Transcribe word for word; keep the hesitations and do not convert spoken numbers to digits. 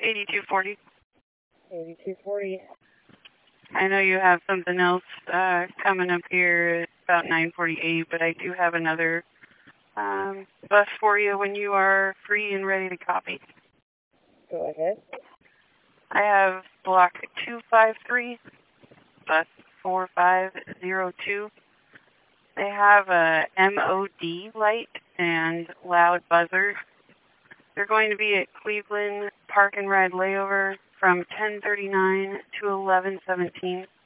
eighty-two forty. eighty-two forty. I know you have something else uh, coming up here at about nine forty-eight, but I do have another um, bus for you when you are free and ready to copy. Go ahead. I have block two five three, bus four five zero two. They have a M O D light and loud buzzer. They're going to be at Cleveland Park and Ride layover from ten thirty-nine to eleven seventeen.